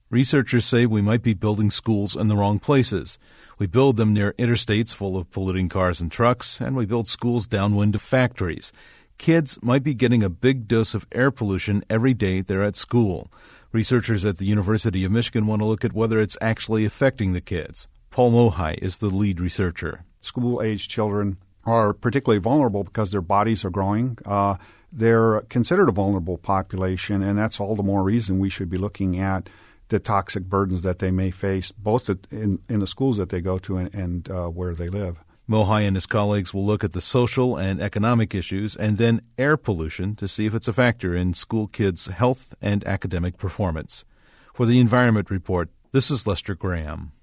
Researchers say we might be building schools in the wrong places. We build them near interstates full of polluting cars and trucks, and we build schools downwind of factories. Kids might be getting a big dose of air pollution every day they're at school. Researchers at the University of Michigan want to look at whether it's actually affecting the kids. Paul Mohai is the lead researcher. School-age children are particularly vulnerable because their bodies are growing. They're considered a vulnerable population, and that's all the more reason we should be looking at the toxic burdens that they may face, both in the schools that they go to and where they live. Mohai and his colleagues will look at the social and economic issues and then air pollution to see if it's a factor in school kids' health and academic performance. For the Environment Report, this is Lester Graham.